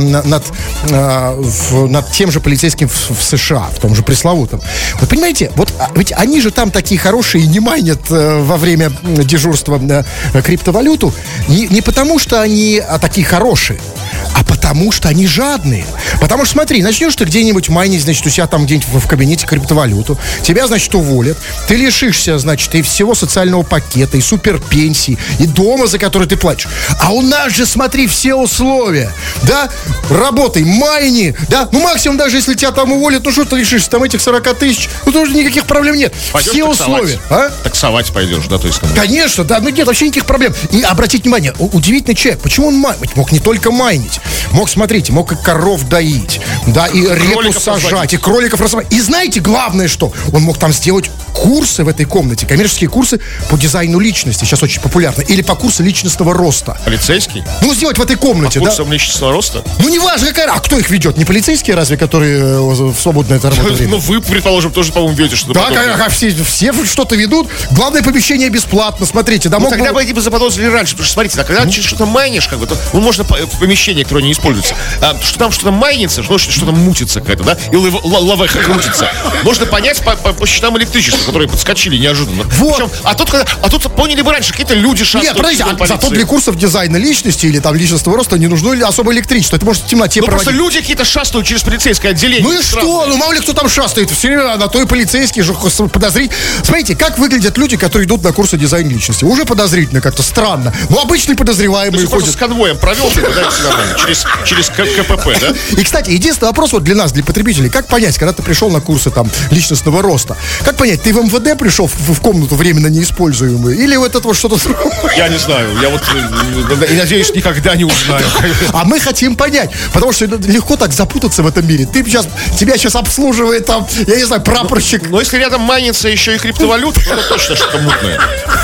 над тем же полицейским в США, в том же пресловутом. Вы понимаете, вот ведь они же там такие хорошие и не майнят во время дежурства криптовалюту не потому, что они такие хорошие, а потому что они жадные. Потому что, смотри, начнешь ты где-нибудь майнить, значит, у себя там где-нибудь в кабинете криптовалюту, тебя, значит, уволят, ты лишишься, значит, и всего социального пакета, и суперпенсии, и дома, за который ты платишь. А у нас же, смотри, все условия, да, работай, майни, да, максимум даже если тебя там уволят, что ты лишишься там этих 40 тысяч, тоже никаких проблем нет. Пойдешь все условия. Таксовать пойдешь, да, то есть. Конечно, да, нет, вообще никаких проблем. И обратите внимание, удивительный человек, почему он мог не только майнить, мог и коров доить, да, и репу сажать, и кроликов разводить. И знаете, главное что? Он мог там сделать курсы в этой комнате, коммерческие курсы по дизайну личности, сейчас очень популярно, или по курсу личностного роста. Полицейский? Сделать в этой комнате, по курсам личностного роста? Неважно какая, а кто их ведет? Не полицейские разве, которые в свободное это работа время? Вы, предположим, тоже, по-моему, ведете что-то подобное. Да, все что-то ведут. Главное, помещение бесплатно, смотрите. Да, тогда бы эти заподозрили раньше, потому что, смотрите, когда что-то майнишь, как бы, то можно в помещение, которое не используется, что там что-то майнится, что-то мутится какая-то, да, и лавеха крутится. Можно понять по счетам электричества, которые подскочили неожиданно. Вот. Причем, а тут поняли бы раньше, какие-то люди шастают. Нет, подождите, зато для курсов дизайна личности или там личностного роста не нужно особо электричество. Это может в темноте проводить. Просто люди какие-то шастают через полицейское отделение. И что? Мало ли кто там шастает. Все время на то и полицейские же подозрительно. Смотрите, как выглядят люди, которые идут на курсы дизайна личности. Уже подозрительно, как-то странно. Обычные подозреваемые ходят. С конвоем провел, да, все нормально. Через КПП, да? И, кстати, единственный вопрос вот для нас, для потребителей. Как понять, когда ты пришел на курсы там личностного роста? Как понять, ты в МВД пришел в комнату временно неиспользуемую? Или вот это вот что-то... Я не знаю. Я вот, надеюсь, никогда не узнаю. А мы хотим понять. Потому что легко так запутаться в этом мире. Тебя сейчас обслуживает там, я не знаю, прапорщик. Но если рядом майнится еще и криптовалюта, то это точно что-то мутное.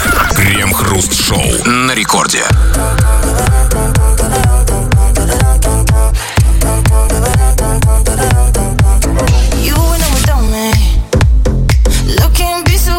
Крем-хруст-шоу на рекорде. You know it, don't me. Looking be so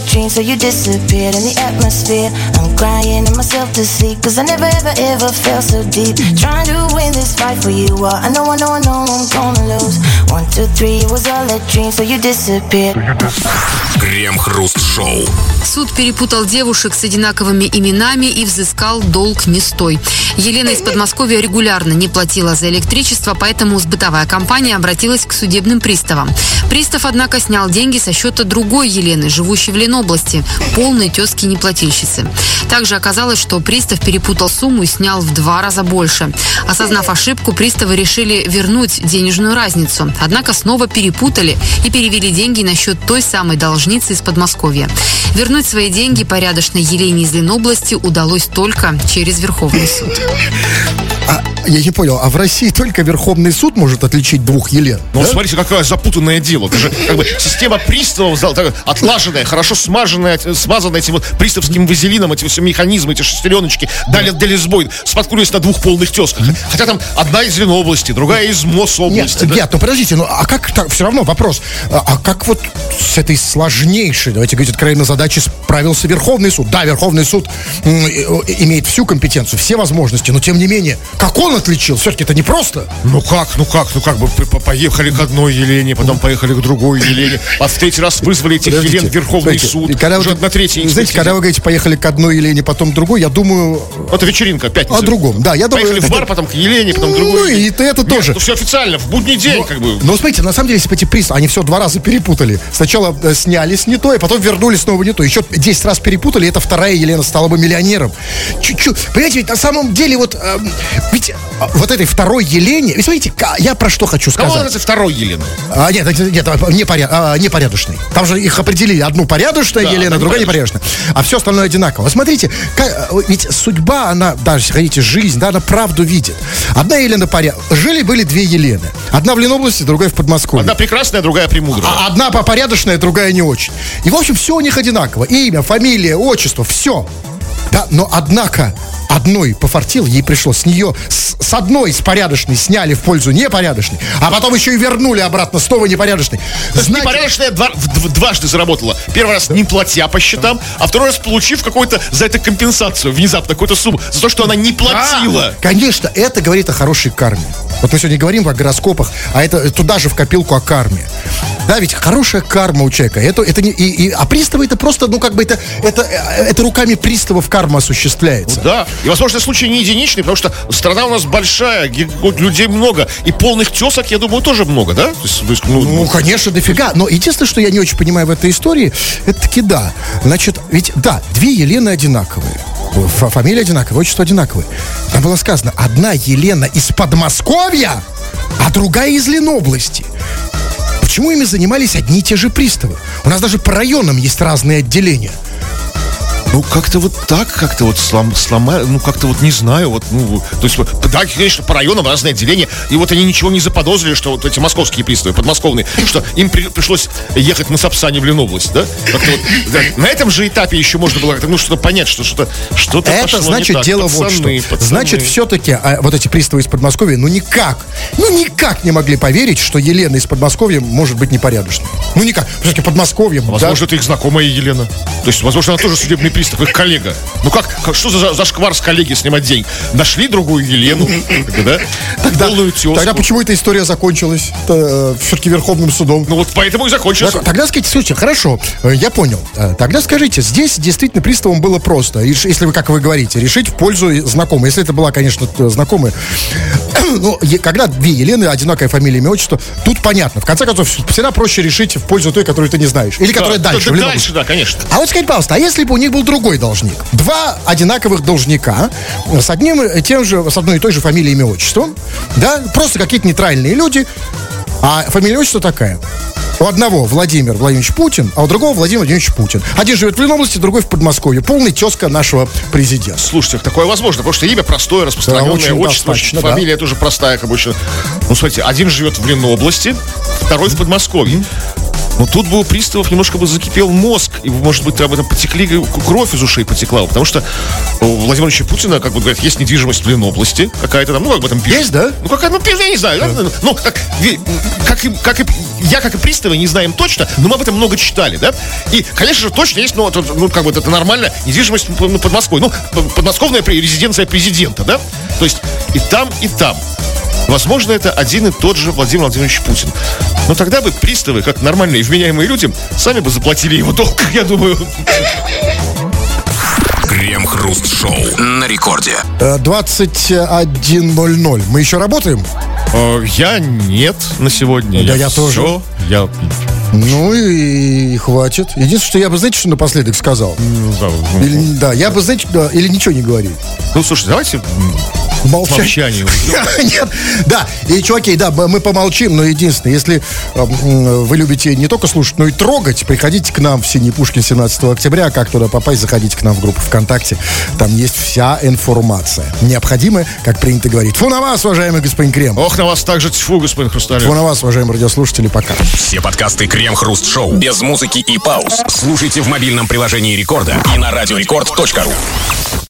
dream, so you disappeared in the atmosphere. I'm crying in myself to sleep, cause I never ever felt so deep. Trying to win this fight for you, I know I'm gonna lose. 1, 2, 3, it was all a dream, so you disappeared. Крем-хруст-шоу. Суд перепутал девушек с одинаковыми именами и взыскал долг не с той. Елена из Подмосковья регулярно не платила за электричество, поэтому сбытовая компания обратилась к судебным приставам. Пристав, однако, снял деньги со счета другой Елены, живущей в Ленобласти, полной тезки-неплательщицы. Также оказалось, что пристав перепутал сумму и снял в 2 раза больше. Осознав ошибку, приставы решили вернуть денежную разницу. Однако снова перепутали и перевели деньги на счет той самой должницы из Подмосковья. Вернуть свои деньги порядочной Елене из Ленобласти удалось только через Верховный суд. Я не понял, а в России только Верховный суд может отличить 2 Елен? Ну, да? смотрите, какое запутанное дело. Это же как бы система приставов, отлаженная, хорошо смазанная этим вот приставским вазелином, эти все механизмы, эти шестереночки, дали сбой, споткнулись на 2 полных тезках. Хотя там одна из Ленобласти, другая из Мособласти. Нет, ну подождите, а как так, все равно вопрос, а как вот с этой сложнейшей, давайте говорить откровенно, задачей справился Верховный суд? Да, Верховный суд имеет всю компетенцию, все возможности, но тем не менее, как он отличил? Все-таки это непросто. Ну как бы поехали к одной Елене, потом поехали к другой Елене, а в 3-й раз вызвали этих Елен в Верховный суд. Уже на 3-й. Знаете, когда вы говорите, поехали к одной Елене, потом к другой, я думаю... Это вечеринка, пятница. О другом, да, я думаю... Поехали в бар, потом к Елене, потом к другой. Ну и это тоже. Ну все официально, в будний день как бы. Но смотрите, на самом деле, если бы эти приставы, они все 2 раза перепутали. Сначала сняли с не то, и потом вернули снова не то. Еще 10 раз перепутали, и эта 2-я Елена стала бы миллионером. Понимаете, ведь на самом деле ведь вот этой 2-й Елене, вы смотрите, я про что хочу сказать. Кого это 2-й Елена? Нет, непорядочный. Там же их определили. Одну порядочная Елена, другая непорядочная. А все остальное одинаково. Смотрите, ведь судьба, она, даже если хотите, жизнь, да, она правду видит. Одна Елена порядочная. Жили-были 2 Елены. Одна в Ленобласти, другая в Подмосковье. Одна прекрасная, другая премудрая. Одна порядочная, другая не очень. И, в общем, все у них одинаково. Имя, фамилия, отчество, все. Да, но однако одной пофартил, ей пришлось с нее, с одной, с порядочной сняли в пользу непорядочной, а потом еще и вернули обратно снова непорядочной. Непорядочная дважды заработала. Первый раз не платя по счетам, а второй раз получив какую-то за это компенсацию, внезапно какую-то сумму, за то, что она не платила. Конечно, это говорит о хорошей карме. Вот мы сегодня говорим о гороскопах, а это туда же в копилку о карме. Да, ведь хорошая карма у человека. А приставы это просто, это руками приставов карма осуществляется. Ну, да. И, возможно, случай не единичный, потому что страна у нас большая, людей много, и полных тесок, я думаю, тоже много, да? Конечно, дофига. Но единственное, что я не очень понимаю в этой истории, это таки да. Значит, ведь, да, 2 Елены одинаковые. Фамилия одинаковая, отчество одинаковое. Там было сказано, одна Елена из Подмосковья, а другая из Ленобласти. Почему ими занимались одни и те же приставы? У нас даже по районам есть разные отделения. Ну, как-то вот так, как-то вот сломали, ну, как-то вот не знаю, вот, ну, то есть, да, конечно, по районам разные отделения, и вот они ничего не заподозрили, что вот эти московские приставы, подмосковные, что им пришлось ехать на Сапсане в Ленобласть, да? Вот, да? На этом же этапе еще можно было, ну, что-то понять, что-то это пошло значит, не так. дело вот что. Значит, все-таки вот эти приставы из Подмосковья, никак не могли поверить, что Елена из Подмосковья может быть непорядочной. Ну, никак. Все-таки Подмосковье, возможно, это их знакомая Елена. То есть, возможно, она тоже судебный пристав, их коллега. Ну как что за зашквар с коллеги снимать деньги? Нашли другую Елену, да? Полную тезку. Тогда почему эта история закончилась все-таки Верховным судом? Ну вот поэтому и закончилась. Тогда скажите, слушайте, хорошо, я понял. Тогда скажите, здесь действительно приставам было просто, если вы, как вы говорите, решить в пользу знакомой. Если это была, конечно, знакомая. Ну, когда 2 Елены, одинокая фамилия, имя, отчество, тут понятно. В конце концов, всегда проще решить в пользу той, которую ты не знаешь. Или которая дальше. Дальше, да, конечно. А вот скажите, пожалуйста, а если бы у них был другой должник? 2 одинаковых должника с одной и той же фамилией, имя, отчеством, да, просто какие-то нейтральные люди, а фамилия, отчество такая. У одного Владимир Владимирович Путин, а у другого Владимир Владимирович Путин. Один живет в Ленобласти, другой в Подмосковье. Полный тезка нашего президента. Слушайте, такое возможно, потому что имя простое, распространенное, отчество, фамилия тоже простая, как обычно. Ну, смотрите, один живет в Ленобласти, второй в Подмосковье. Но тут бы у приставов немножко бы закипел мозг, и, может быть, об этом потекли, кровь из ушей потекла, потому что у Владимира Владимировича Путина, как бы говорят, есть недвижимость в Ленобласти, какая-то там, ну, как бы там пишут. Есть, да? Ну, какая, ну, я не знаю, ну, как и приставы не знаем точно, но мы об этом много читали, да? И, конечно же, точно есть, ну, как бы это нормально, недвижимость под Москвой, ну, подмосковная резиденция президента, да? То есть и там, и там. Возможно, это один и тот же Владимир Владимирович Путин. Но тогда бы приставы, как нормальные вменяемые люди, сами бы заплатили его долг, я думаю. Крем-хруст-шоу на рекорде. 21:00. Мы еще работаем? Я нет на сегодня. Да, я тоже. Я... Ну и хватит. Единственное, что я бы, знаете, что напоследок сказал? Да, я бы, знаете, или ничего не говорить. Ну, слушай, давайте... Молчание. Нет, да, и, чуваки, да, мы помолчим, но единственное, если вы любите не только слушать, но и трогать, приходите к нам в Синий Пушкин 17 октября. Как туда попасть, заходите к нам в группу ВКонтакте. Там есть вся информация необходимая, как принято говорить. Тьфу на вас, уважаемый господин Крем. Ох, на вас также тьфу, господин Хрусталев. Тьфу на вас, уважаемые радиослушатели, пока. Все подкасты Крем-хруст-шоу без музыки и пауз слушайте в мобильном приложении Рекорда и на радиорекорд.ру.